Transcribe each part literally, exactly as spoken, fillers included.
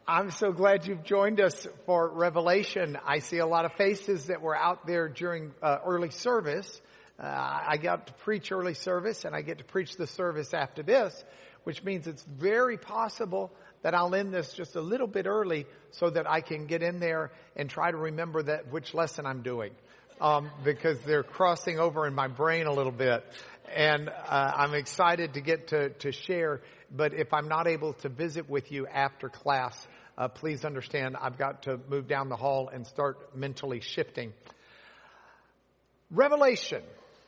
I'm so glad you've joined us for Revelation. I see a lot of faces that were out there during uh, early service. Uh, I got to preach early service, and I get to preach the service after this, which means it's very possible that I'll end this just a little bit early so that I can get in there and try to remember that which lesson I'm doing, um, because they're crossing over in my brain a little bit. And uh, I'm excited to get to, to share. But if I'm not able to visit with you after class, uh, please understand I've got to move down the hall and start mentally shifting. Revelation.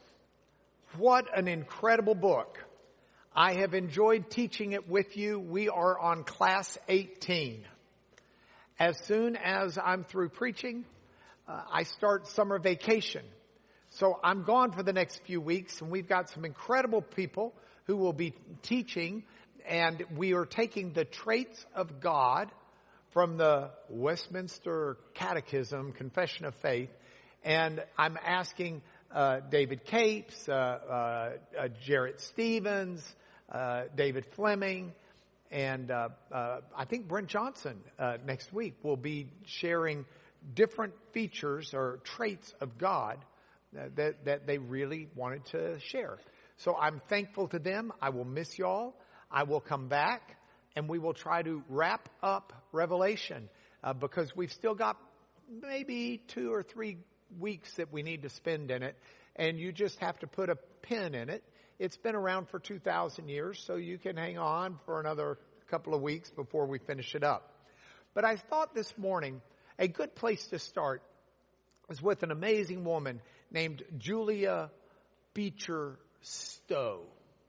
What an incredible book. I have enjoyed teaching it with you. We are on class eighteen. As soon as I'm through preaching, uh, I start summer vacation. So I'm gone for the next few weeks, and we've got some incredible people who will be teaching, and we are taking the traits of God from the Westminster Catechism, Confession of Faith, and I'm asking uh, David Capes, uh, uh, uh, Jarrett Stevens, uh, David Fleming, and uh, uh, I think Brent Johnson uh, next week will be sharing different features or traits of God that, that they really wanted to share. So I'm thankful to them. I will miss y'all. I will come back, and we will try to wrap up Revelation uh, because we've still got maybe two or three weeks that we need to spend in it, and you just have to put a pin in it. It's been around for two thousand years, so you can hang on for another couple of weeks before we finish it up. But I thought this morning a good place to start was with an amazing woman named Julia Beecher Stowe.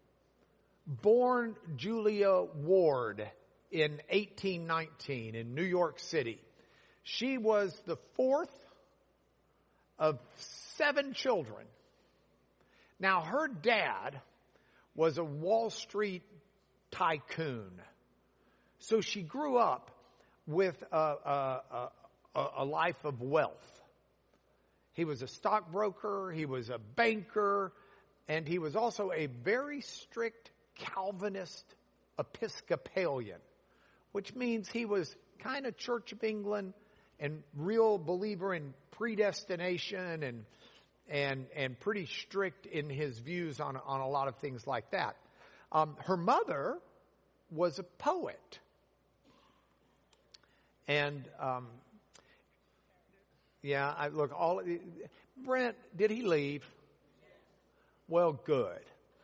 Born Julia Ward in eighteen nineteen in New York City. She was the fourth of seven children. Now, her dad was a Wall Street tycoon. So she grew up with a, a, a, a life of wealth. He was a stockbroker, he was a banker, and he was also a very strict Calvinist Episcopalian, which means he was kind of Church of England and real believer in predestination and and and pretty strict in his views on on a lot of things like that. Um, her mother was a poet, and um, yeah, I look all. Brent, did he leave? Well, good.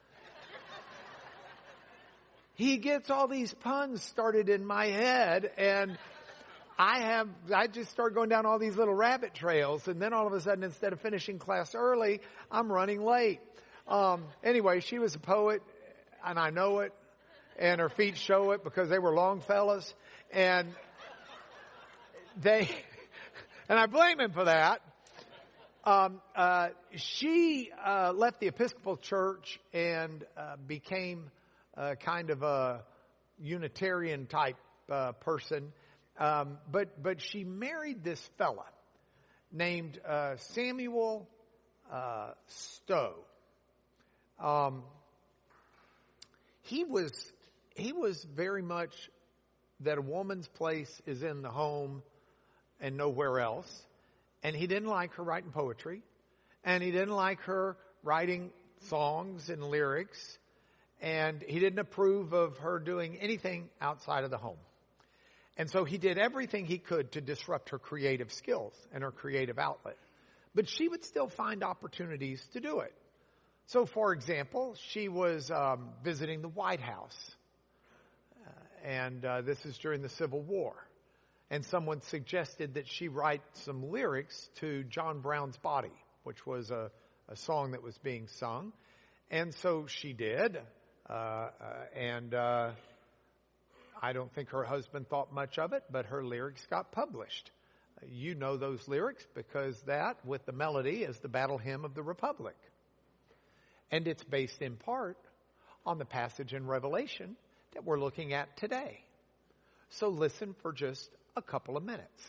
He gets all these puns started in my head, and I have, I just start going down all these little rabbit trails, and then all of a sudden, instead of finishing class early, I'm running late. Um, anyway, she was a poet, and I know it, and her feet show it because they were Longfellows, and they, and I blame him for that. Um, uh, she uh, left the Episcopal Church and uh, became Uh, kind of a Unitarian type uh, person, um, but but she married this fella named uh, Samuel uh, Stowe. Um, he was he was very much that a woman's place is in the home and nowhere else, and he didn't like her writing poetry, and he didn't like her writing songs and lyrics. And he didn't approve of her doing anything outside of the home. And so he did everything he could to disrupt her creative skills and her creative outlet. But she would still find opportunities to do it. So, for example, she was um, visiting the White House. Uh, and uh, this is during the Civil War. And someone suggested that she write some lyrics to John Brown's Body, which was a, a song that was being sung. And so she did. Uh, uh, and uh, I don't think her husband thought much of it, but her lyrics got published. Uh, you know those lyrics because that, with the melody, is the Battle Hymn of the Republic. And it's based in part on the passage in Revelation that we're looking at today. So listen for just a couple of minutes.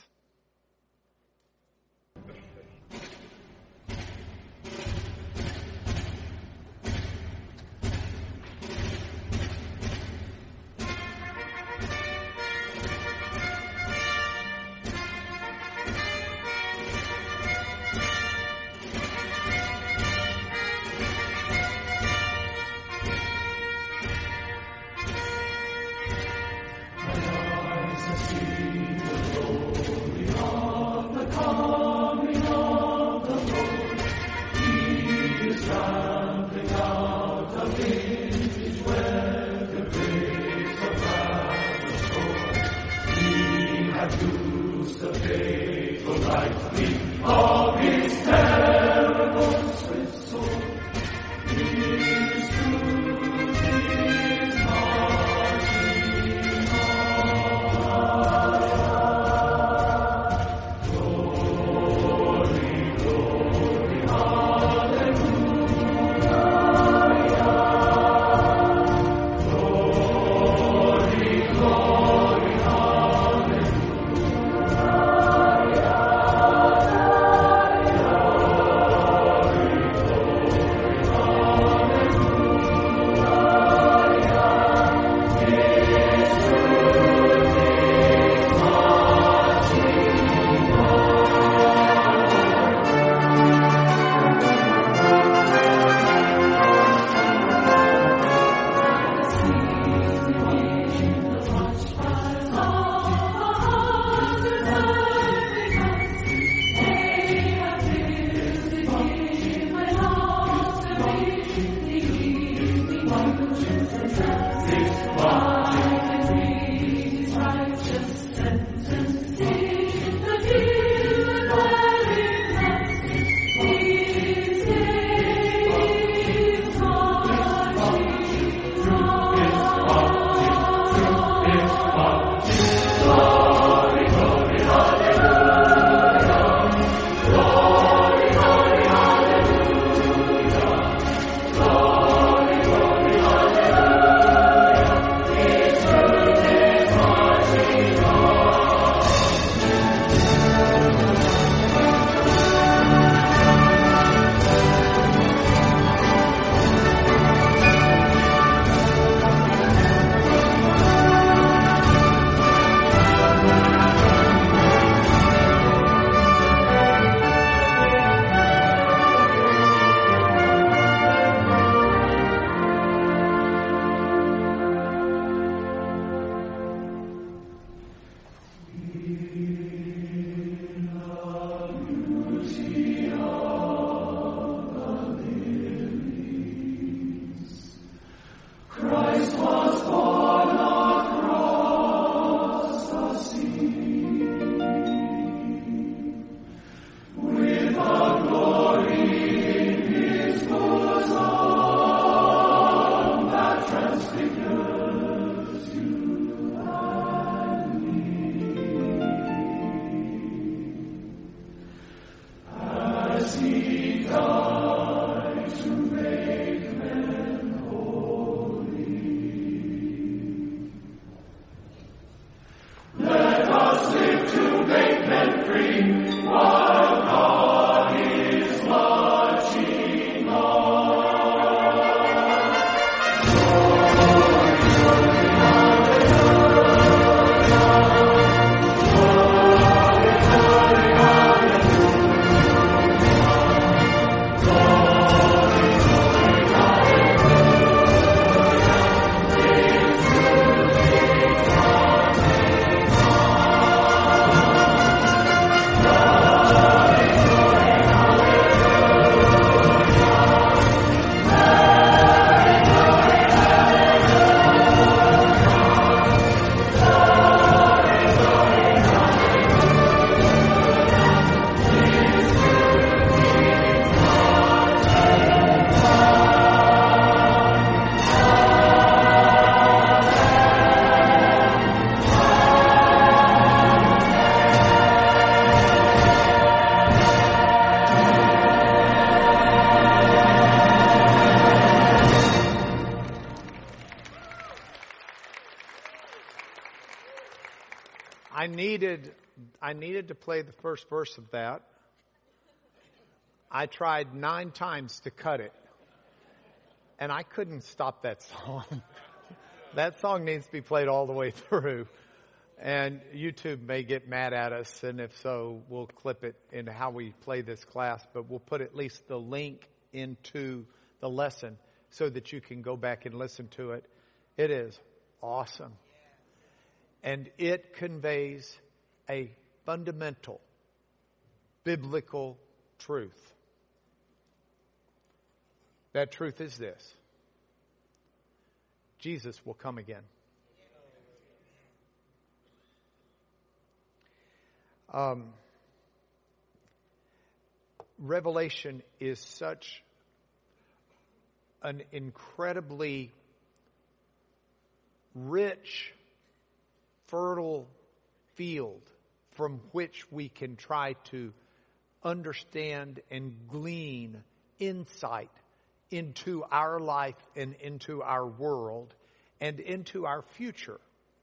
I needed, I needed to play the first verse of that. I tried nine times to cut it, and I couldn't stop that song. That song needs to be played all the way through. And YouTube may get mad at us, and if so, we'll clip it into how we play this class, but we'll put at least the link into the lesson so that you can go back and listen to it. It is awesome. And it conveys a fundamental biblical truth. That truth is this: Jesus will come again. Um, Revelation is such an incredibly rich, fertile field from which we can try to understand and glean insight into our life and into our world and into our future.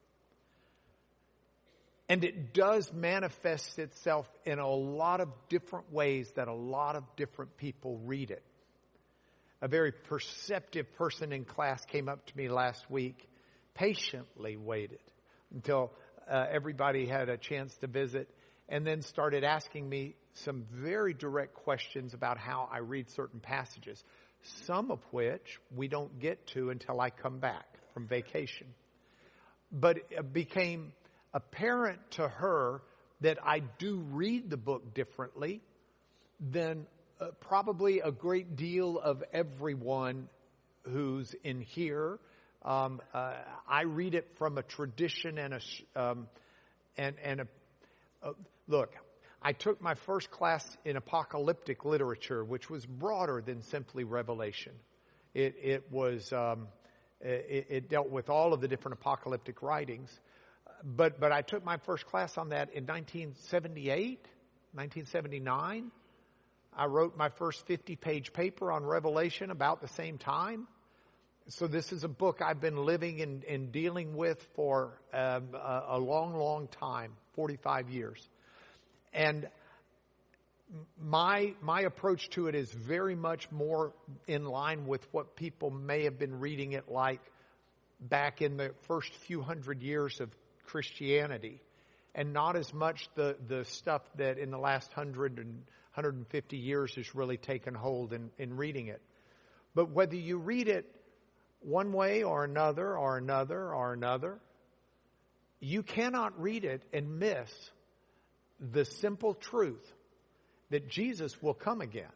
And it does manifest itself in a lot of different ways that a lot of different people read it. A very perceptive person in class came up to me last week, patiently waited until uh, everybody had a chance to visit, and then started asking me some very direct questions about how I read certain passages, some of which we don't get to until I come back from vacation. But it became apparent to her that I do read the book differently than uh, probably a great deal of everyone who's in here. Um, uh, I read it from a tradition and a um, and and a uh, look. I took my first class in apocalyptic literature, which was broader than simply Revelation. It it was um, it, it dealt with all of the different apocalyptic writings. But but I took my first class on that in nineteen seventy-eight, nineteen seventy-nine. I wrote my first fifty-page paper on Revelation about the same time. So this is a book I've been living and, and dealing with for um, a, a long, long time, forty-five years. And my my approach to it is very much more in line with what people may have been reading it like back in the first few hundred years of Christianity, and not as much the, the stuff that in the last hundred and hundred and fifty years has really taken hold in, in reading it. But whether you read it one way or another or another or another, you cannot read it and miss the simple truth that Jesus will come again.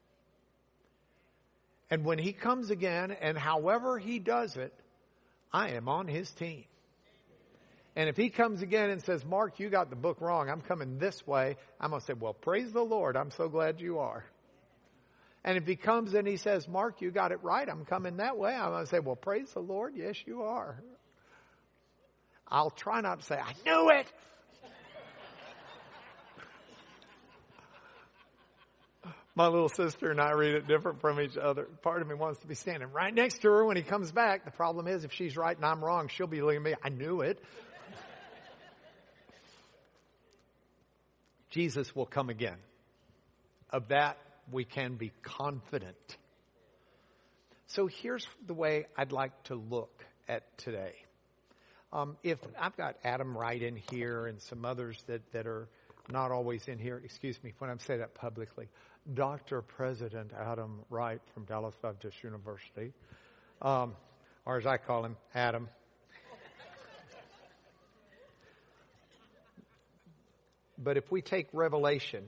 And when he comes again, and however he does it, I am on his team. And if he comes again and says, Mark, you got the book wrong, I'm coming this way, I'm going to say, well, praise the Lord, I'm so glad you are. And if he comes and he says, Mark, you got it right, I'm coming that way, I'm going to say, well, praise the Lord, yes, you are. I'll try not to say, I knew it. My little sister and I read it different from each other. Part of me wants to be standing right next to her when he comes back. The problem is, if she's right and I'm wrong, she'll be looking at me, I knew it. Jesus will come again. Of that, we can be confident. So here's the way I'd like to look at today. Um, if I've got Adam Wright in here and some others that, that are not always in here, excuse me when I say that publicly, Doctor President Adam Wright from Dallas Baptist University, um, or as I call him, Adam. But if we take Revelation,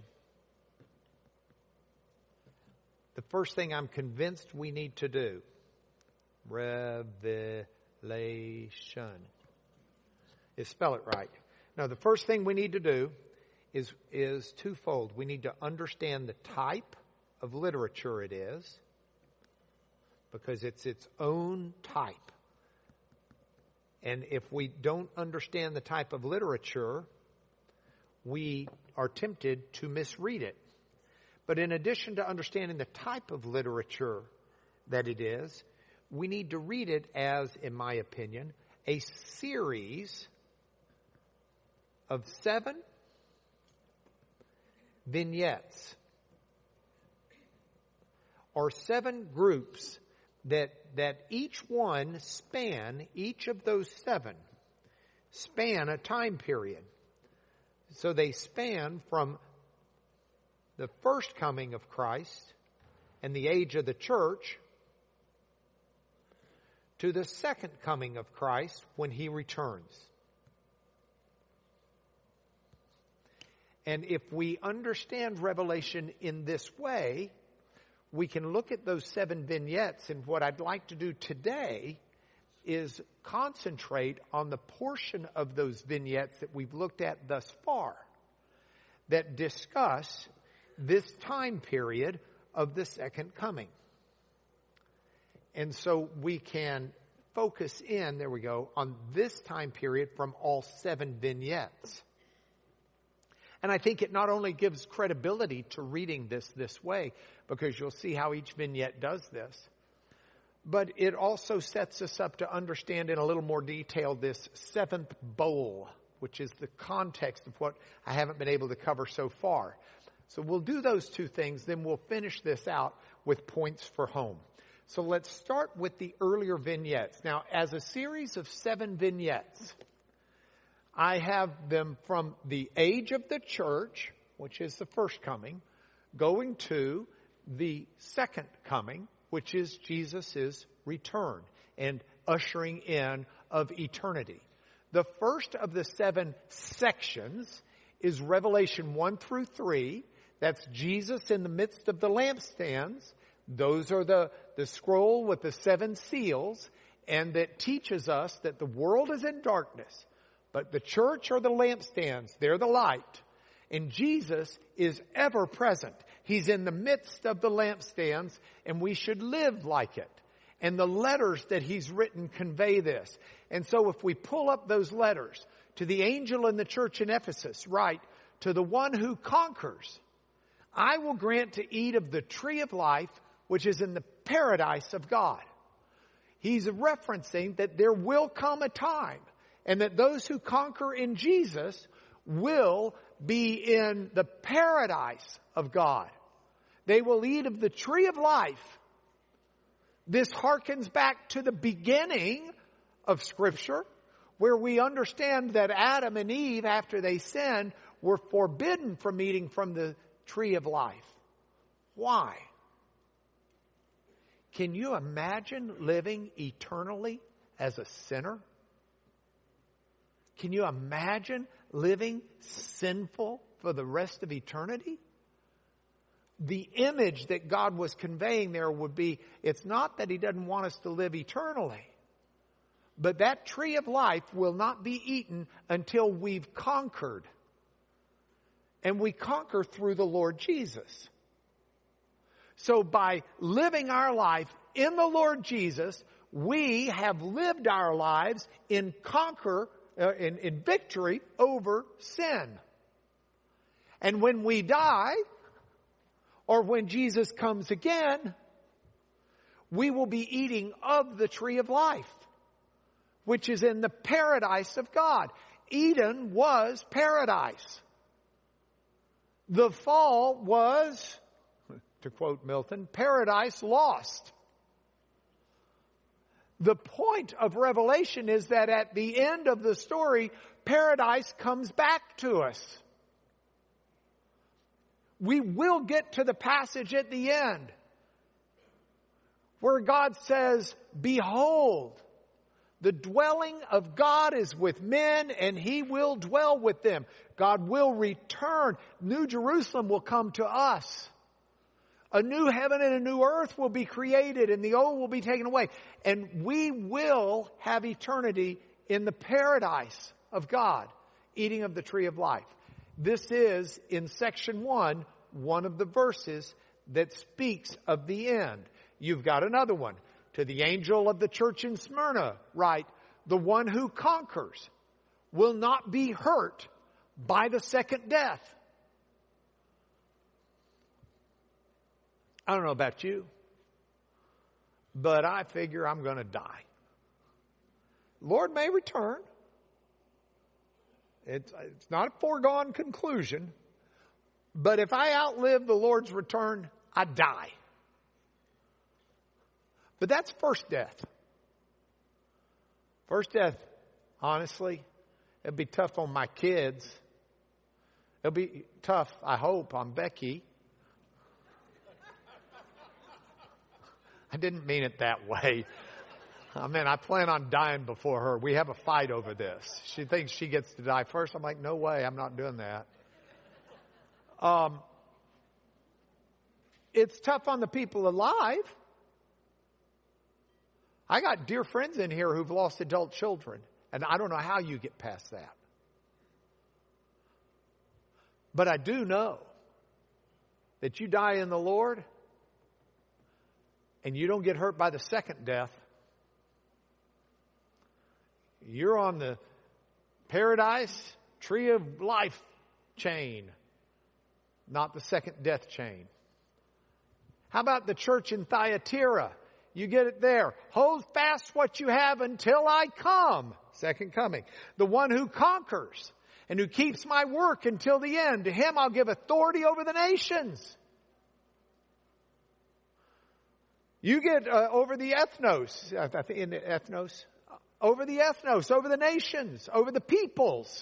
the first thing I'm convinced we need to do, Revelation, is spell it right. Now, the first thing we need to do is, is twofold. We need to understand the type of literature it is, because it's its own type. And if we don't understand the type of literature, we are tempted to misread it. But in addition to understanding the type of literature that it is, we need to read it as, in my opinion, a series of seven vignettes or seven groups that that each one span, each of those seven span a time period. So they span from the first coming of Christ and the age of the church to the second coming of Christ when he returns. And if we understand Revelation in this way, we can look at those seven vignettes, and what I'd like to do today is concentrate on the portion of those vignettes that we've looked at thus far that discuss this time period of the second coming. And so we can focus in, there we go, on this time period from all seven vignettes. And I think it not only gives credibility to reading this this way, because you'll see how each vignette does this, but it also sets us up to understand in a little more detail this seventh bowl, which is the context of what I haven't been able to cover so far. So we'll do those two things, then we'll finish this out with points for home. So let's start with the earlier vignettes. Now, as a series of seven vignettes, I have them from the age of the church, which is the first coming, going to the second coming, which is Jesus' return and ushering in of eternity. The first of the seven sections is Revelation one through three. That's Jesus in the midst of the lampstands. Those are the, the scroll with the seven seals, and that teaches us that the world is in darkness. But the church are the lampstands. They're the light. And Jesus is ever present. He's in the midst of the lampstands, and we should live like it. And the letters that he's written convey this. And so if we pull up those letters to the angel in the church in Ephesus, write, to the one who conquers, I will grant to eat of the tree of life, which is in the paradise of God. He's referencing that there will come a time, and that those who conquer in Jesus will be in the paradise of God. They will eat of the tree of life. This harkens back to the beginning of Scripture, where we understand that Adam and Eve, after they sinned, were forbidden from eating from the tree of life. Why? Can you imagine living eternally as a sinner? Can you imagine living sinful for the rest of eternity? The image that God was conveying there would be, it's not that he doesn't want us to live eternally, but that tree of life will not be eaten until we've conquered. And we conquer through the Lord Jesus. So by living our life in the Lord Jesus, we have lived our lives in conquer Uh, in, in victory over sin. And when we die, or when Jesus comes again, we will be eating of the tree of life, which is in the paradise of God. Eden was paradise. The fall was, to quote Milton, paradise lost. The point of Revelation is that at the end of the story, paradise comes back to us. We will get to the passage at the end where God says, behold, the dwelling of God is with men, and he will dwell with them. God will return. New Jerusalem will come to us. A new heaven and a new earth will be created, and the old will be taken away. And we will have eternity in the paradise of God, eating of the tree of life. This is, in section one, one of the verses that speaks of the end. You've got another one. To the angel of the church in Smyrna, write, the one who conquers will not be hurt by the second death. I don't know about you, but I figure I'm going to die. Lord may return. It's, it's not a foregone conclusion, but if I outlive the Lord's return, I die. But that's first death. First death, honestly, it'll be tough on my kids. It'll be tough, I hope, on Becky. I didn't mean it that way. I mean, I plan on dying before her. We have a fight over this. She thinks she gets to die first. I'm like, no way, I'm not doing that. Um, it's tough on the people alive. I got dear friends in here who've lost adult children, and I don't know how you get past that. But I do know that you die in the Lord and you don't get hurt by the second death. You're on the paradise tree of life chain, not the second death chain. How about the church in Thyatira? You get it there. Hold fast what you have until I come. Second coming. The one who conquers and who keeps my work until the end, to him I'll give authority over the nations. You get uh, over the ethnos, I think in the ethnos, over the ethnos, over the nations, over the peoples.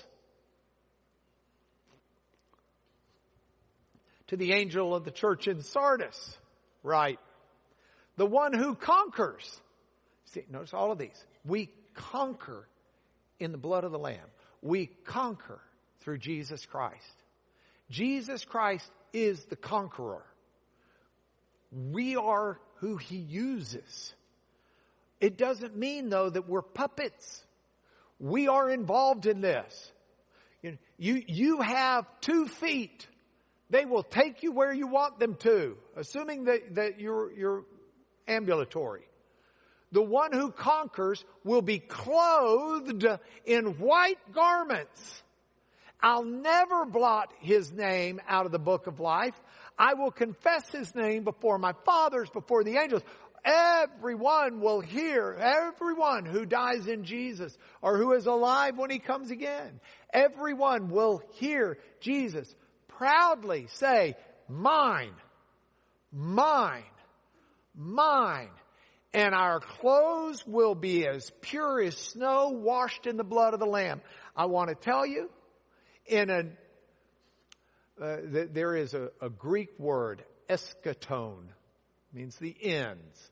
To the angel of the church in Sardis, right? The one who conquers. See, notice all of these. We conquer in the blood of the Lamb. We conquer through Jesus Christ. Jesus Christ is the conqueror. We are who he uses. It doesn't mean, though, that we're puppets. We are involved in this. You, you, you have two feet. They will take you where you want them to, assuming that, that you're, you're ambulatory. The one who conquers will be clothed in white garments. I'll never blot his name out of the book of life. I will confess his name before my fathers, before the angels. Everyone will hear, everyone who dies in Jesus or who is alive when he comes again. Everyone will hear Jesus proudly say, mine, mine, mine. And our clothes will be as pure as snow washed in the blood of the Lamb. I want to tell you, in a, uh, th- there is a, a Greek word, eschaton, means the ends.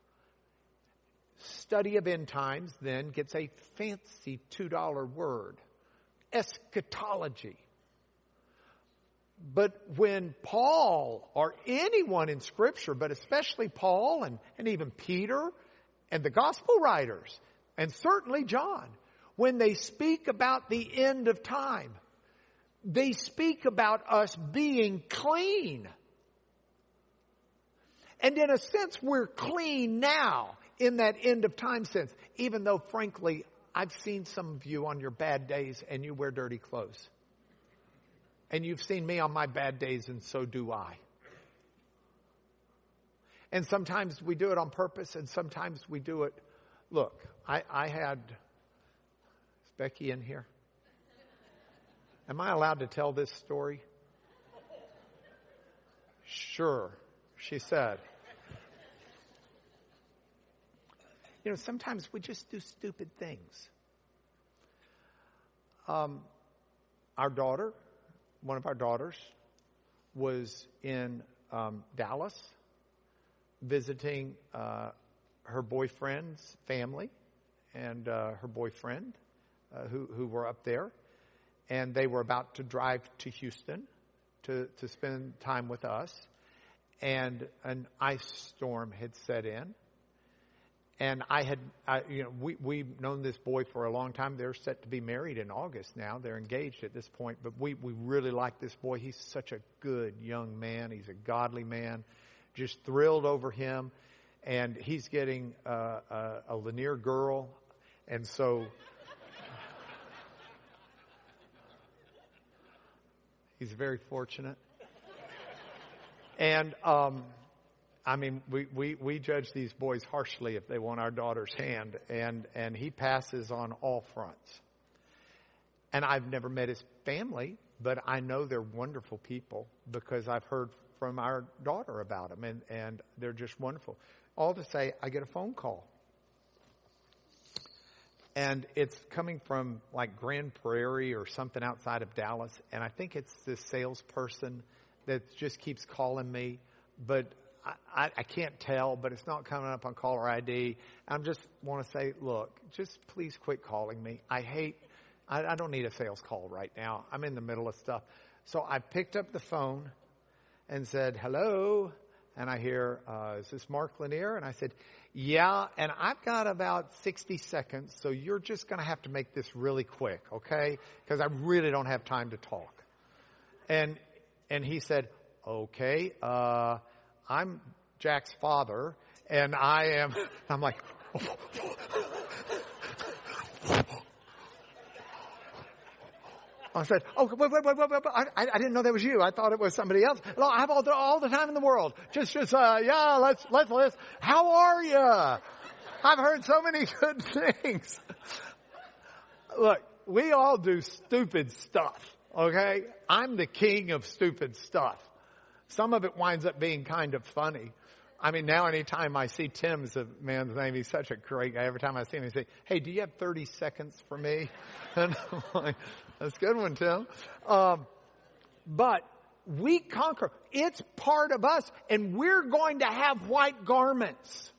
Study of end times then gets a fancy two dollar word, eschatology. But when Paul, or anyone in Scripture, but especially Paul and, and even Peter and the gospel writers, and certainly John, when they speak about the end of time, they speak about us being clean. And in a sense, we're clean now in that end of time sense, even though, frankly, I've seen some of you on your bad days and you wear dirty clothes. And you've seen me on my bad days, and so do I. And sometimes we do it on purpose, and sometimes we do it. Look, I, I had, is Becky in here? Am I allowed to tell this story? Sure, she said. You know, sometimes we just do stupid things. Um, our daughter, one of our daughters, was in um, Dallas visiting uh, her boyfriend's family and uh, her boyfriend uh, who, who were up there. And they were about to drive to Houston to, to spend time with us. And an ice storm had set in. And I had, I, you know, we, we've known this boy for a long time. They're set to be married in August now. They're engaged at this point. But we, we really like this boy. He's such a good young man. He's a godly man. Just thrilled over him. And he's getting uh, a, a Lanier girl. And so he's very fortunate. And, um, I mean, we, we, we judge these boys harshly if they want our daughter's hand, and, and he passes on all fronts. And I've never met his family, but I know they're wonderful people because I've heard from our daughter about them, and, and they're just wonderful. All to say, I get a phone call. And it's coming from like Grand Prairie or something outside of Dallas, and I think it's this salesperson that just keeps calling me, but I, I can't tell, but it's not coming up on caller I D. I just want to say, look, just please quit calling me. I hate, I, I don't need a sales call right now. I'm in the middle of stuff. So I picked up the phone and said, hello. And I hear, uh, is this Mark Lanier? And I said, yeah, and I've got about sixty seconds, so you're just going to have to make this really quick, okay? Because I really don't have time to talk. And and he said, okay, uh, I'm Jack's father, and I am, I'm like, I said, oh, wait, wait, wait, wait, wait. I, I didn't know that was you. I thought it was somebody else. No, I have all the, all the time in the world. Just, just, uh, yeah, let's, let's, let's, how are you? I've heard so many good things. Look, we all do stupid stuff, okay? I'm the king of stupid stuff. Some of it winds up being kind of funny. I mean, now anytime I see Tim's a man's name, he's such a great guy. Every time I see him, he say, hey, do you have thirty seconds for me? And I'm like, that's a good one, Tim. Um, but we conquer. It's part of us, and we're going to have white garments.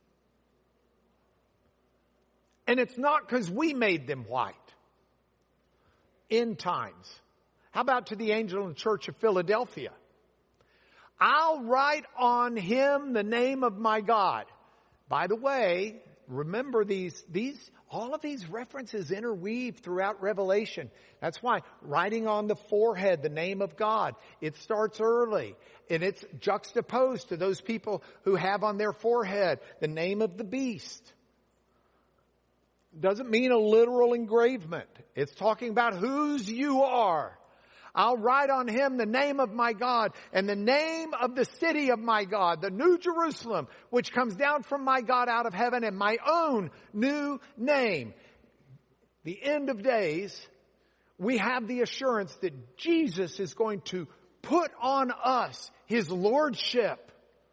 And it's not because we made them white. End times. How about to the angel in the church of Philadelphia? I'll write on him the name of my God. By the way, remember these, these, all of these references interweave throughout Revelation. That's why writing on the forehead the name of God, it starts early. And it's juxtaposed to those people who have on their forehead the name of the beast. Doesn't mean a literal engravement. It's talking about whose you are. I'll write on him the name of my God and the name of the city of my God, the New Jerusalem, which comes down from my God out of heaven, and my own new name. The end of days, we have the assurance that Jesus is going to put on us his lordship.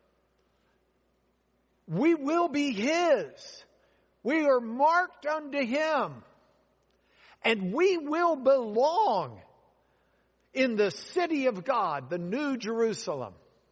We will be his. We are marked unto him. And we will belong in the city of God, the New Jerusalem.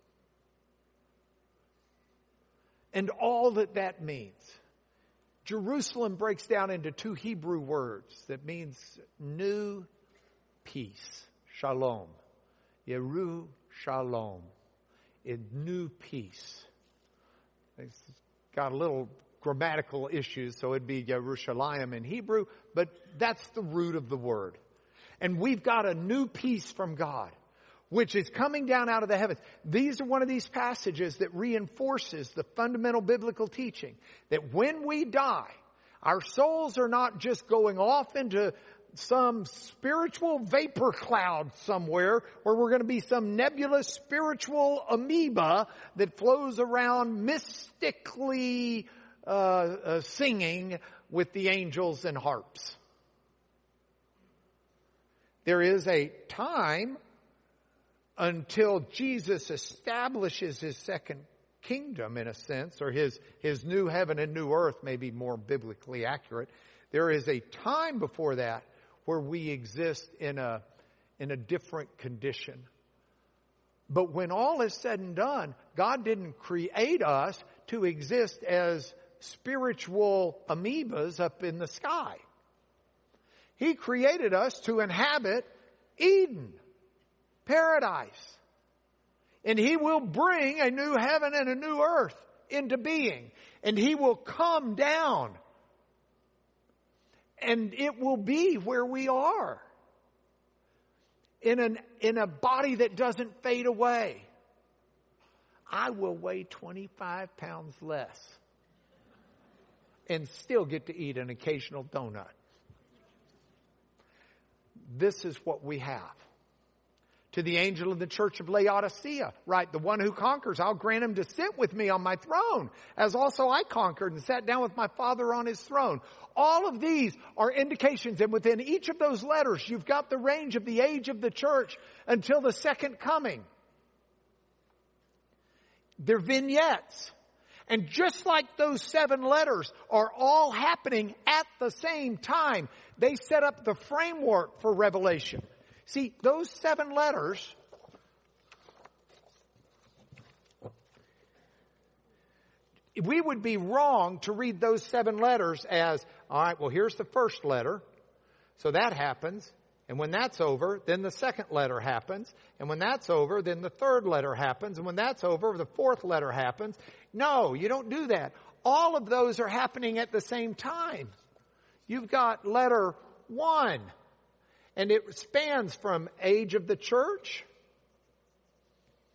And all that that means. Jerusalem breaks down into two Hebrew words that means new peace. Shalom. Yeru Shalom. In new peace. It's got a little grammatical issues, so it'd be Yerushalayim in Hebrew, but that's the root of the word. And we've got a new peace from God, which is coming down out of the heavens. These are one of these passages that reinforces the fundamental biblical teaching that when we die, our souls are not just going off into some spiritual vapor cloud somewhere where we're going to be some nebulous spiritual amoeba that flows around mystically uh, uh, singing with the angels and harps. There is a time until Jesus establishes his second kingdom, in a sense, or his, his new heaven and new earth may be more biblically accurate. There is a time before that where we exist in a, in a different condition. But when all is said and done, God didn't create us to exist as spiritual amoebas up in the sky. He created us to inhabit Eden, paradise. And he will bring a new heaven and a new earth into being. And he will come down. And it will be where we are. In an, in a body that doesn't fade away. I will weigh twenty-five pounds less. And still get to eat an occasional donut. This is what we have. To the angel of the church of Laodicea, right? The one who conquers, I'll grant him to sit with me on my throne, as also I conquered and sat down with my Father on his throne. All of these are indications, and within each of those letters, you've got the range of the age of the church until the second coming. They're vignettes. And just like those seven letters are all happening at the same time, they set up the framework for Revelation. See, those seven letters, we would be wrong to read those seven letters as, all right, well, here's the first letter. So that happens. And when that's over, then the second letter happens. And when that's over, then the third letter happens. And when that's over, the fourth letter happens. No, you don't do that. All of those are happening at the same time. You've got letter one. And it spans from age of the church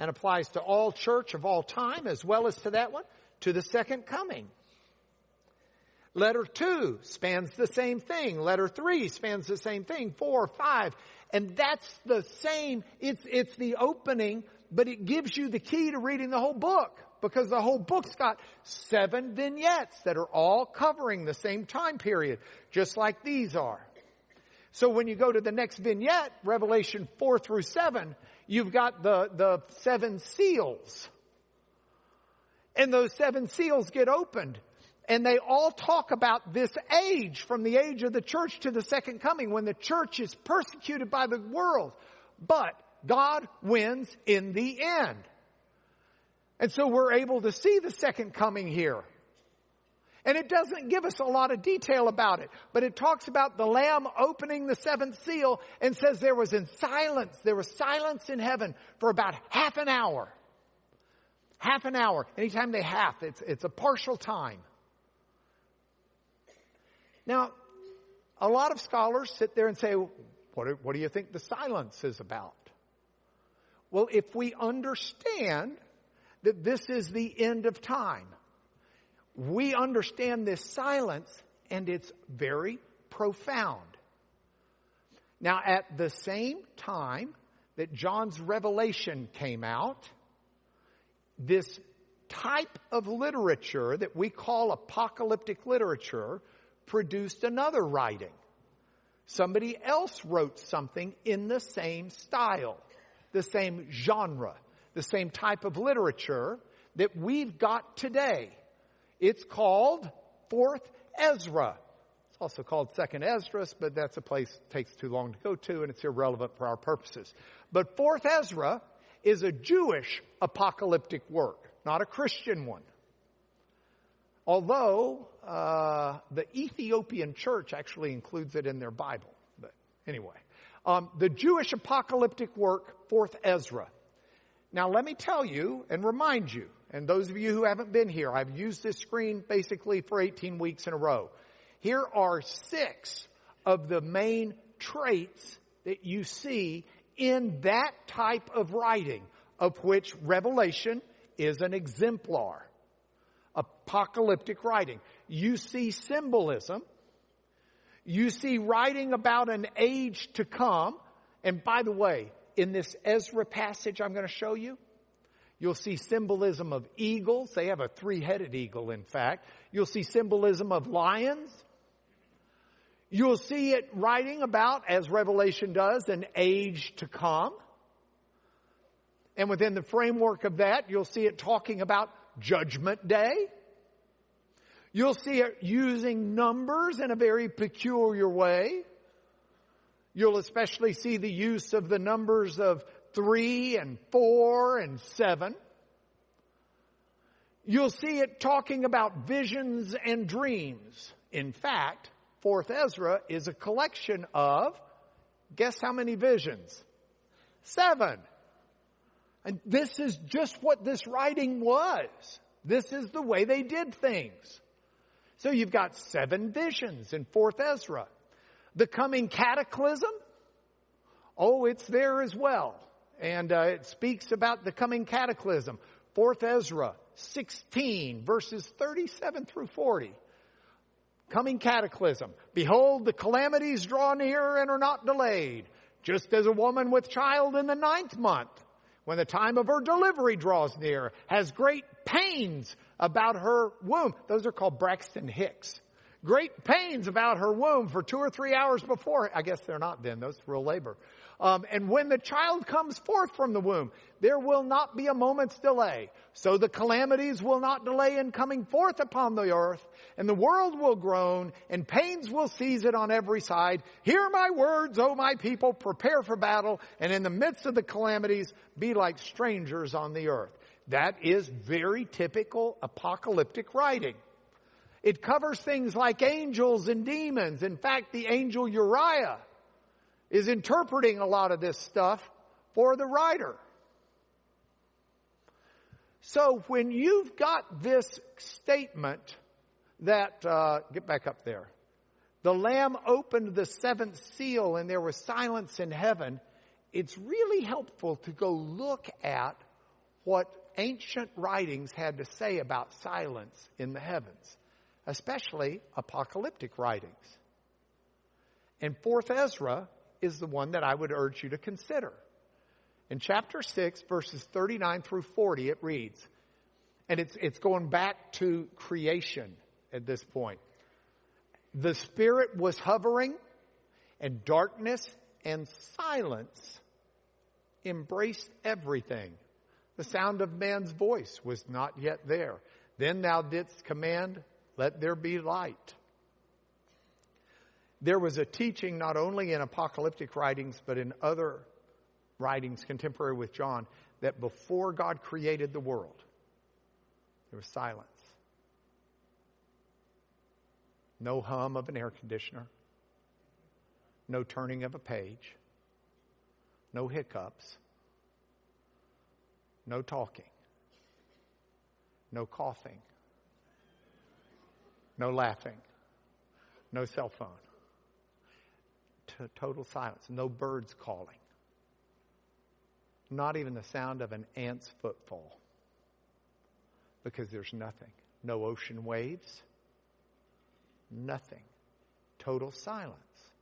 and applies to all church of all time as well as to that one, to the second coming. Letter two spans the same thing. Letter three spans the same thing. Four, five. And that's the same. It's, it's the opening, but it gives you the key to reading the whole book, because the whole book's got seven vignettes that are all covering the same time period, just like these are. So when you go to the next vignette, Revelation four through seven, you've got the, the seven seals. And those seven seals get opened. And they all talk about this age, from the age of the church to the second coming, when the church is persecuted by the world. But God wins in the end. And so we're able to see the second coming here. And it doesn't give us a lot of detail about it, but it talks about the Lamb opening the seventh seal and says there was in silence, there was silence in heaven for about half an hour. Half an hour. Anytime they half, it's, it's a partial time. Now, a lot of scholars sit there and say, what do, what do you think the silence is about? Well, if we understand that this is the end of time, we understand this silence, and it's very profound. Now, at the same time that John's Revelation came out, this type of literature that we call apocalyptic literature produced another writing. Somebody else wrote something in the same style, the same genre, the same type of literature that we've got today. It's called Fourth Ezra. It's also called Second Esdras, but that's a place that takes too long to go to, and it's irrelevant for our purposes. But Fourth Ezra is a Jewish apocalyptic work, not a Christian one. Although uh, the Ethiopian church actually includes it in their Bible. But anyway, um, the Jewish apocalyptic work, Fourth Ezra. Now let me tell you and remind you, and those of you who haven't been here, I've used this screen basically for eighteen weeks in a row. Here are six of the main traits that you see in that type of writing, of which Revelation is an exemplar. Apocalyptic writing. You see symbolism. You see writing about an age to come. And by the way, in this Ezra passage I'm going to show you, you'll see symbolism of eagles. They have a three-headed eagle, in fact. You'll see symbolism of lions. You'll see it writing about, as Revelation does, an age to come. And within the framework of that, you'll see it talking about Judgment Day. You'll see it using numbers in a very peculiar way. You'll especially see the use of the numbers of three and four and seven. You'll see it talking about visions and dreams. In fact, Fourth Ezra is a collection of, guess how many visions? Seven. And this is just what this writing was. This is the way they did things. So you've got seven visions in Fourth Ezra. The coming cataclysm, oh, it's there as well. And uh, it speaks about the coming cataclysm. Fourth Ezra sixteen, verses thirty-seven through forty. Coming cataclysm. Behold, the calamities draw near and are not delayed, just as a woman with child in the ninth month, when the time of her delivery draws near, has great pains about her womb. Those are called Braxton Hicks. Great pains about her womb for two or three hours before. I guess they're not then. Those are real labor. Um, and when the child comes forth from the womb, there will not be a moment's delay. So the calamities will not delay in coming forth upon the earth, and the world will groan, and pains will seize it on every side. Hear my words, O my people, prepare for battle, and in the midst of the calamities, be like strangers on the earth. That is very typical apocalyptic writing. It covers things like angels and demons. In fact, the angel Uriah is interpreting a lot of this stuff for the writer. So when you've got this statement that, uh, get back up there, the Lamb opened the seventh seal and there was silence in heaven, it's really helpful to go look at what ancient writings had to say about silence in the heavens, especially apocalyptic writings. And fourth Ezra is the one that I would urge you to consider. In chapter six, verses thirty-nine through forty, it reads, and it's, it's going back to creation at this point. The Spirit was hovering, and darkness and silence embraced everything. The sound of man's voice was not yet there. Then thou didst command, let there be light. There was a teaching not only in apocalyptic writings, but in other writings contemporary with John, that before God created the world, there was silence. No hum of an air conditioner. No turning of a page. No hiccups. No talking. No coughing. No laughing. No cell phone. T- total silence. No birds calling. Not even the sound of an ant's footfall. Because there's nothing. No ocean waves. Nothing. Total silence.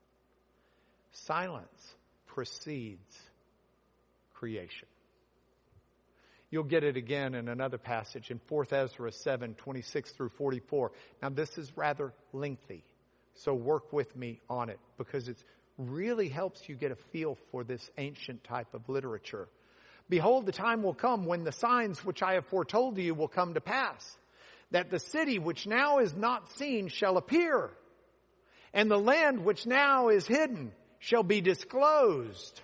Silence precedes creation. You'll get it again in another passage in fourth Ezra seven, twenty-six through forty-four. Now this is rather lengthy, so work with me on it because it really helps you get a feel for this ancient type of literature. Behold, the time will come when the signs which I have foretold to you will come to pass, that the city which now is not seen shall appear, and the land which now is hidden shall be disclosed.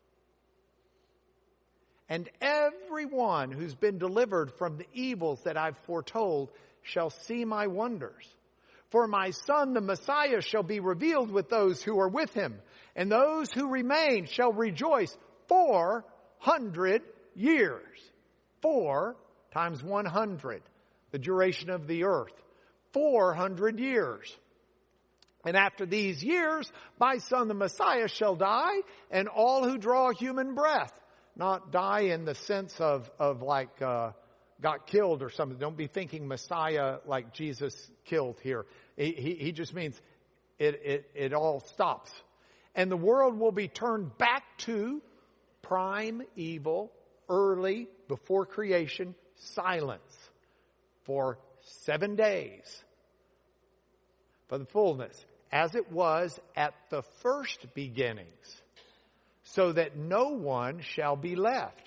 And everyone who's been delivered from the evils that I've foretold shall see my wonders. For my Son, the Messiah, shall be revealed with those who are with him, and those who remain shall rejoice four hundred years. Four times one hundred, the duration of the earth. Four hundred years. And after these years, my Son, the Messiah, shall die, and all who draw human breath. Not die in the sense of, of like, uh, got killed or something. Don't be thinking Messiah like Jesus killed here. He, he, he just means it, it, it all stops. And the world will be turned back to prime evil, early, before creation, silence for seven days. For the fullness, as it was at the first beginnings, so that no one shall be left.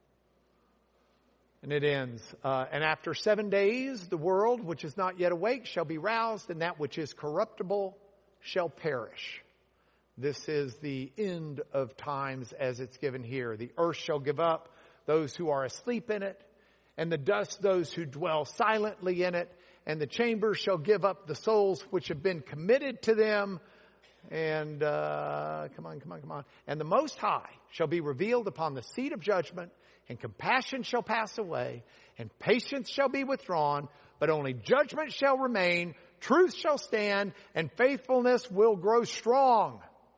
And it ends, uh, and after seven days, the world which is not yet awake shall be roused, and that which is corruptible shall perish. This is the end of times as it's given here. The earth shall give up those who are asleep in it, and the dust those who dwell silently in it, and the chambers shall give up the souls which have been committed to them. And, uh, come on, come on, come on. And the Most High shall be revealed upon the seat of judgment, and compassion shall pass away, and patience shall be withdrawn, but only judgment shall remain, truth shall stand, and faithfulness will grow strong.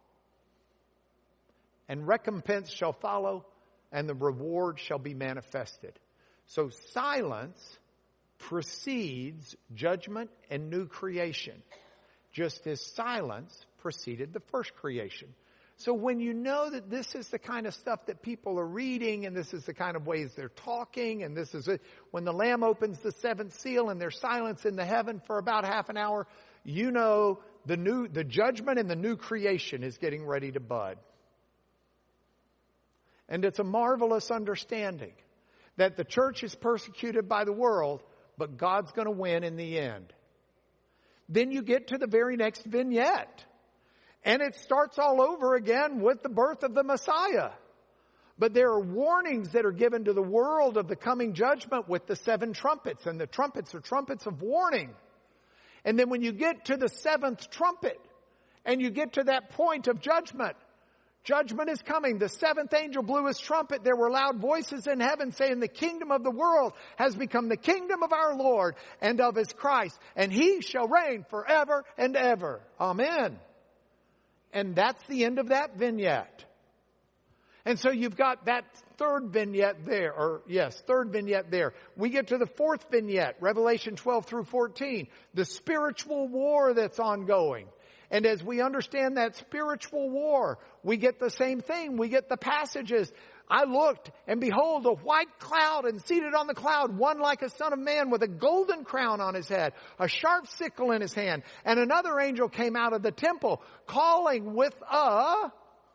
And recompense shall follow, and the reward shall be manifested. So silence precedes judgment and new creation, just as silence preceded the first creation. So when you know that this is the kind of stuff that people are reading, and this is the kind of ways they're talking, and this is it, when the Lamb opens the seventh seal and there's silence in the heaven for about half an hour, you know the new, the judgment and the new creation is getting ready to bud. And it's a marvelous understanding that the church is persecuted by the world, but God's going to win in the end. Then you get to the very next vignette. And it starts all over again with the birth of the Messiah. But there are warnings that are given to the world of the coming judgment with the seven trumpets. And the trumpets are trumpets of warning. And then when you get to the seventh trumpet, and you get to that point of judgment, judgment is coming. The seventh angel blew his trumpet. There were loud voices in heaven saying, the kingdom of the world has become the kingdom of our Lord and of his Christ. And he shall reign forever and ever. Amen. And that's the end of that vignette. And so you've got that third vignette there, or yes, third vignette there. We get to the fourth vignette, Revelation twelve through fourteen, the spiritual war that's ongoing. And as we understand that spiritual war, we get the same thing. We get the passages. I looked, and behold, a white cloud, and seated on the cloud, one like a son of man with a golden crown on his head, a sharp sickle in his hand. And another angel came out of the temple, calling with a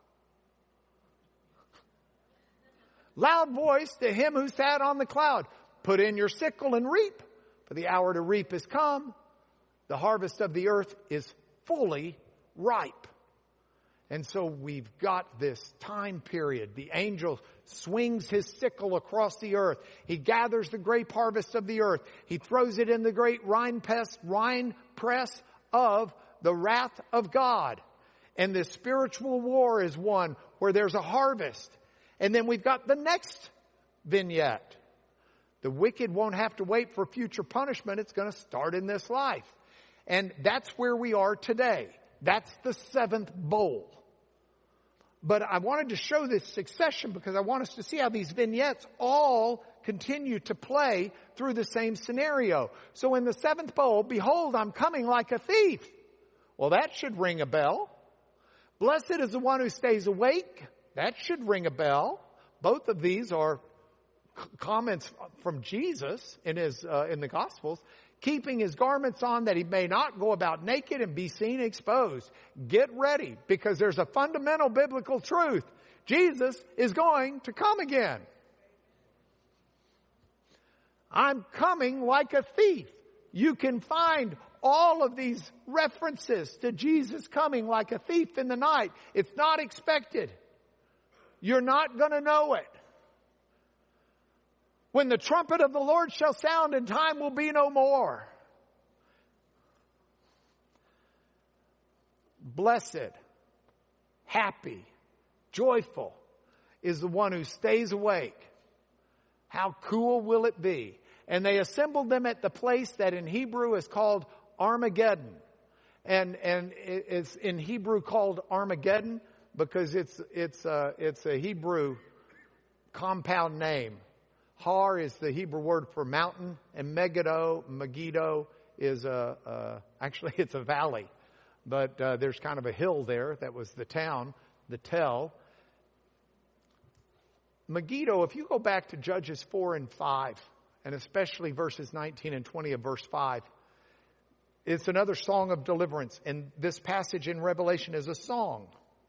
loud voice to him who sat on the cloud, put in your sickle and reap, for the hour to reap is come. The harvest of the earth is fully ripe. And so we've got this time period. The angel swings his sickle across the earth. He gathers the grape harvest of the earth. He throws it in the great wine press, wine press of the wrath of God. And this spiritual war is one where there's a harvest. And then we've got the next vignette. The wicked won't have to wait for future punishment. It's going to start in this life. And that's where we are today. That's the seventh bowl. But I wanted to show this succession because I want us to see how these vignettes all continue to play through the same scenario. So in the seventh bowl, behold, I'm coming like a thief. Well, that should ring a bell. Blessed is the one who stays awake. That should ring a bell. Both of these are comments from Jesus in his uh, in the Gospels. Keeping his garments on that he may not go about naked and be seen exposed. Get ready, because there's a fundamental biblical truth. Jesus is going to come again. I'm coming like a thief. You can find all of these references to Jesus coming like a thief in the night. It's not expected. You're not going to know it. When the trumpet of the Lord shall sound, and time will be no more. Blessed, happy, joyful is the one who stays awake. How cool will it be? And they assembled them at the place that in Hebrew is called Armageddon. And, and it's in Hebrew called Armageddon because it's, it's, a, it's a Hebrew compound name. Har is the Hebrew word for mountain, and Megiddo, Megiddo is a, uh, actually it's a valley, but uh, there's kind of a hill there. That was the town, the Tel. Megiddo, if you go back to Judges four and five, and especially verses nineteen and twenty of verse five, it's another song of deliverance, and this passage in Revelation is a song.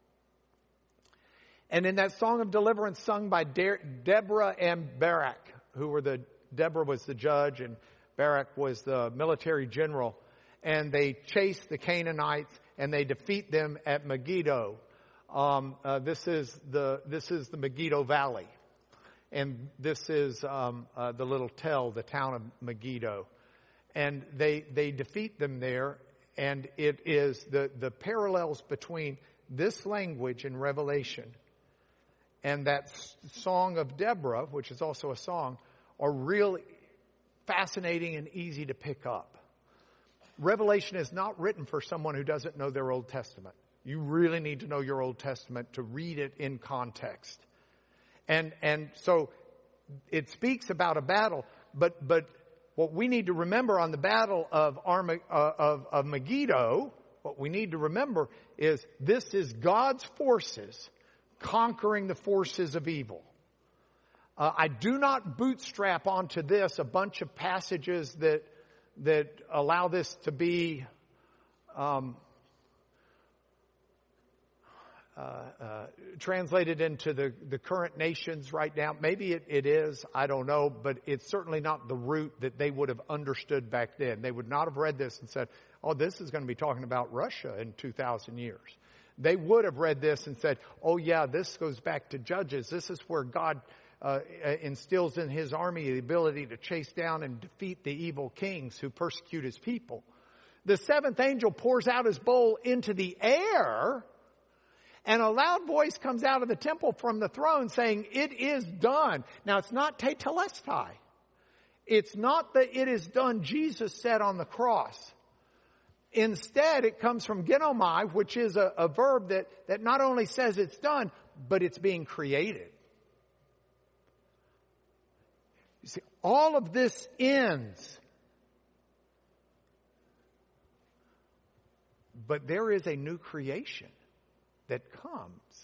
And in that song of deliverance sung by De- Deborah and Barak, who were the, Deborah was the judge and Barak was the military general. And they chase the Canaanites and they defeat them at Megiddo. Um, uh, this is the, this is the Megiddo Valley. And this is, um, uh, the little Tel, the town of Megiddo. And they, they defeat them there. And it is the, the parallels between this language in Revelation and that song of Deborah, which is also a song, are really fascinating and easy to pick up. Revelation is not written for someone who doesn't know their Old Testament. You really need to know your Old Testament to read it in context. And and so it speaks about a battle, but but what we need to remember on the battle of Arma, uh, of, of Megiddo, what we need to remember is this is God's forces conquering the forces of evil. Uh, I do not bootstrap onto this a bunch of passages that that allow this to be um, uh, uh, translated into the, the current nations right now. Maybe it, it is, I don't know, but it's certainly not the root that they would have understood back then. They would not have read this and said, oh, this is going to be talking about Russia in two thousand years. They would have read this and said, oh yeah, this goes back to Judges. This is where God uh, instills in his army the ability to chase down and defeat the evil kings who persecute his people. The seventh angel pours out his bowl into the air, and a loud voice comes out of the temple from the throne saying, it is done. Now it's not tetelestai. It's not that it is done Jesus said on the cross. Instead, it comes from genomai, which is a, a verb that, that not only says it's done, but it's being created. You see, all of this ends. But there is a new creation that comes.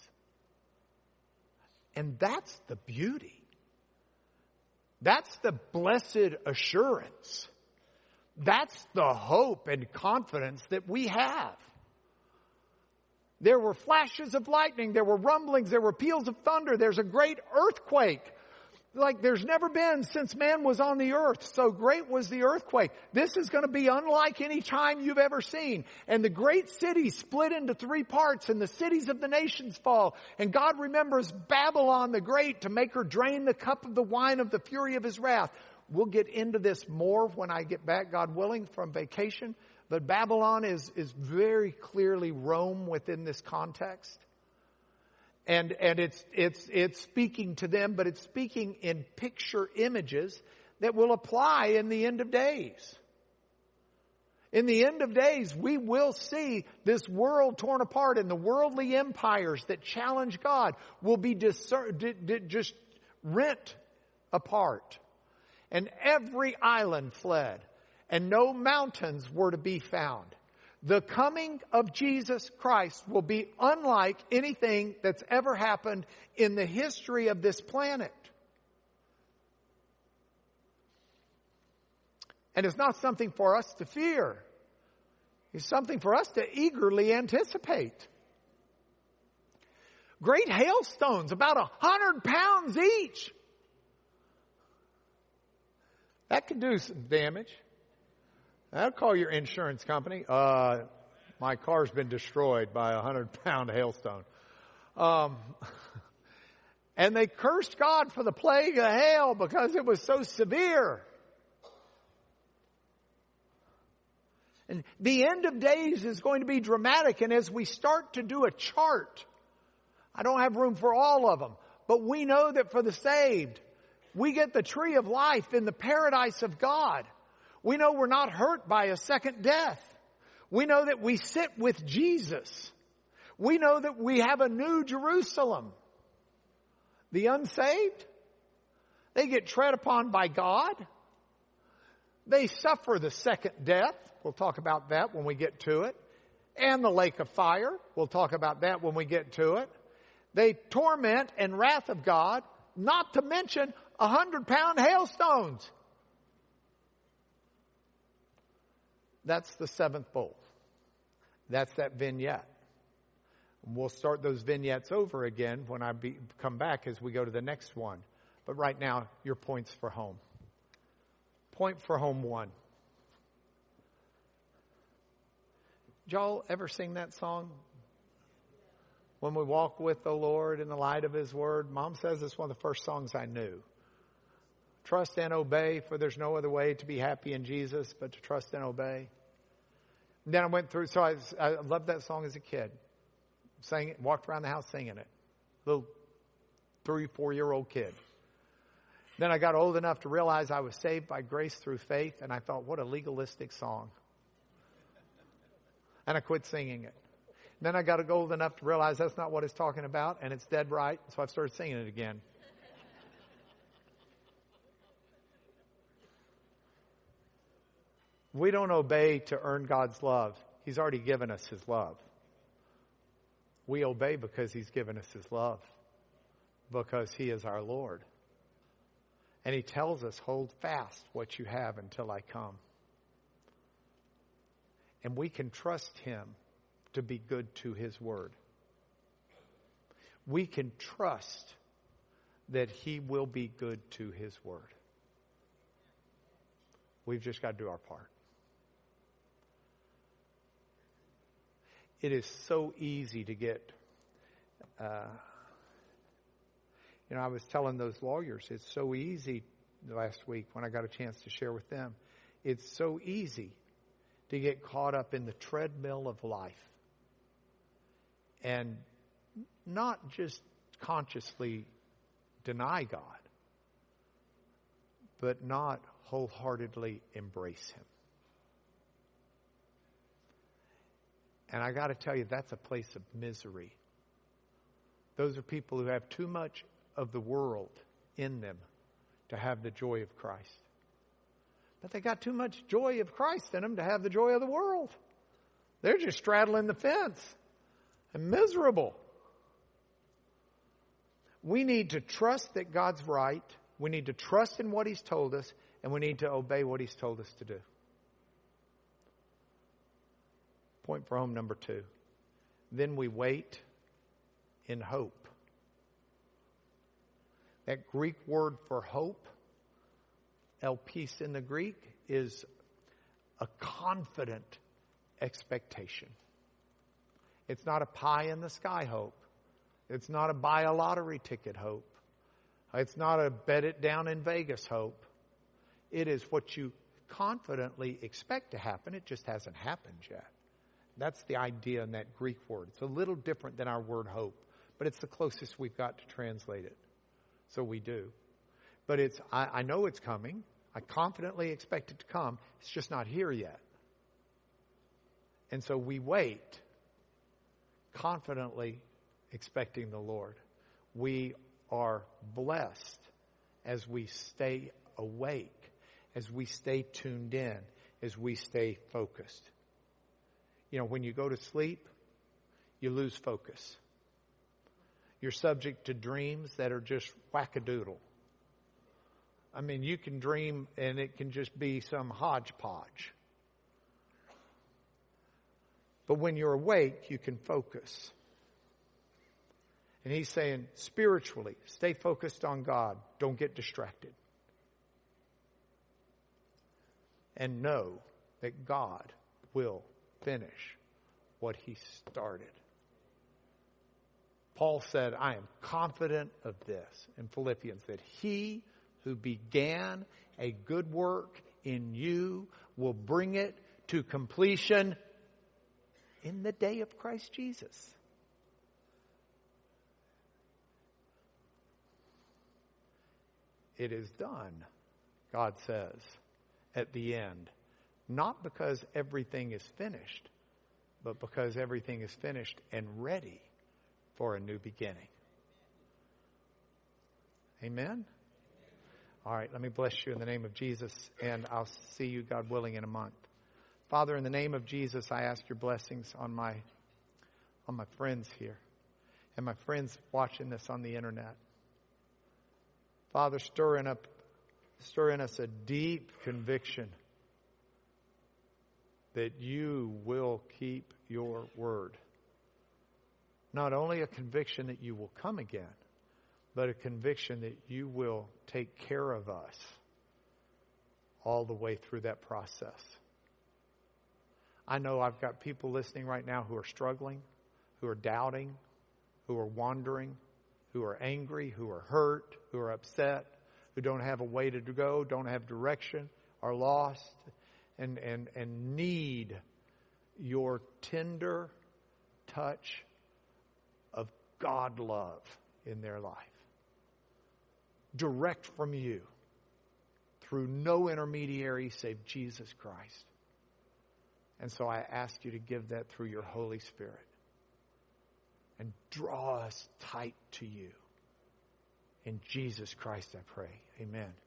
And that's the beauty. That's the blessed assurance. That's the hope and confidence that we have. There were flashes of lightning. There were rumblings. There were peals of thunder. There's a great earthquake. Like there's never been since man was on the earth. So great was the earthquake. This is going to be unlike any time you've ever seen. And the great city split into three parts, and the cities of the nations fall. And God remembers Babylon the Great to make her drain the cup of the wine of the fury of his wrath. We'll get into this more when I get back, God willing, from vacation. But Babylon is, is very clearly Rome within this context. And, and it's, it's, it's speaking to them, but it's speaking in picture images that will apply in the end of days. In the end of days, we will see this world torn apart, and the worldly empires that challenge God will be discer- d- d- just rent apart. And every island fled, and no mountains were to be found. The coming of Jesus Christ will be unlike anything that's ever happened in the history of this planet. And it's not something for us to fear. It's something for us to eagerly anticipate. Great hailstones, about a hundred pounds each. That can do some damage. I'll call your insurance company. Uh, my car's been destroyed by a hundred pound hailstone. Um, and they cursed God for the plague of hail because it was so severe. And the end of days is going to be dramatic. And as we start to do a chart, I don't have room for all of them, but we know that for the saved, we get the tree of life in the paradise of God. We know we're not hurt by a second death. We know that we sit with Jesus. We know that we have a new Jerusalem. The unsaved, they get tread upon by God. They suffer the second death. We'll talk about that when we get to it. And the lake of fire. We'll talk about that when we get to it. They torment and wrath of God, not to mention a hundred pound hailstones. That's the seventh bowl. That's that vignette. We'll start those vignettes over again when I be, come back as we go to the next one. But right now, your points for home. Point for home one. Did y'all ever sing that song? When we walk with the Lord in the light of His Word. Mom says it's one of the first songs I knew. Trust and obey, for there's no other way to be happy in Jesus but to trust and obey. And then I went through, so I, I loved that song as a kid. Sang it, walked around the house singing it. Little three, four-year-old kid. Then I got old enough to realize I was saved by grace through faith, and I thought, what a legalistic song. And I quit singing it. Then I got old enough to realize that's not what it's talking about, and it's dead right, so I've started singing it again. We don't obey to earn God's love. He's already given us His love. We obey because He's given us His love. Because He is our Lord. And He tells us, hold fast what you have until I come. And we can trust Him to be good to His word. We can trust that He will be good to His word. We've just got to do our part. It is so easy to get, uh, you know, I was telling those lawyers, it's so easy last week when I got a chance to share with them. It's so easy to get caught up in the treadmill of life and not just consciously deny God, but not wholeheartedly embrace Him. And I got to tell you, that's a place of misery. Those are people who have too much of the world in them to have the joy of Christ. But they got too much joy of Christ in them to have the joy of the world. They're just straddling the fence and miserable. We need to trust that God's right. We need to trust in what He's told us, and we need to obey what He's told us to do. Point for home number two. Then we wait in hope. That Greek word for hope, elpis in the Greek, is a confident expectation. It's not a pie in the sky hope. It's not a buy a lottery ticket hope. It's not a bet it down in Vegas hope. It is what you confidently expect to happen. It just hasn't happened yet. That's the idea in that Greek word. It's a little different than our word hope, but it's the closest we've got to translate it. So we do. But it's, I, I know it's coming. I confidently expect it to come. It's just not here yet. And so we wait, confidently expecting the Lord. We are blessed as we stay awake, as we stay tuned in, as we stay focused. You know, when you go to sleep, you lose focus. You're subject to dreams that are just wackadoodle. I mean, you can dream and it can just be some hodgepodge. But when you're awake, you can focus. And He's saying, spiritually, stay focused on God. Don't get distracted. And know that God will finish what He started. Paul said, I am confident of this in Philippians, that He who began a good work in you will bring it to completion in the day of Christ Jesus. It is done, God says, at the end. Not because everything is finished, but because everything is finished and ready for a new beginning. Amen? All right, let me bless you in the name of Jesus, and I'll see you, God willing, in a month. Father, in the name of Jesus, I ask your blessings on my on my friends here and my friends watching this on the internet. Father, stir in up, stir in us a deep conviction that you will keep your word. Not only a conviction that you will come again, but a conviction that you will take care of us all the way through that process. I know I've got people listening right now who are struggling, who are doubting, who are wandering, who are angry, who are hurt, who are upset, who don't have a way to go, don't have direction, are lost, and, and, and need your tender touch of God love in their life. Direct from you through no intermediary save Jesus Christ. And so I ask you to give that through your Holy Spirit. And draw us tight to you. In Jesus Christ I pray. Amen.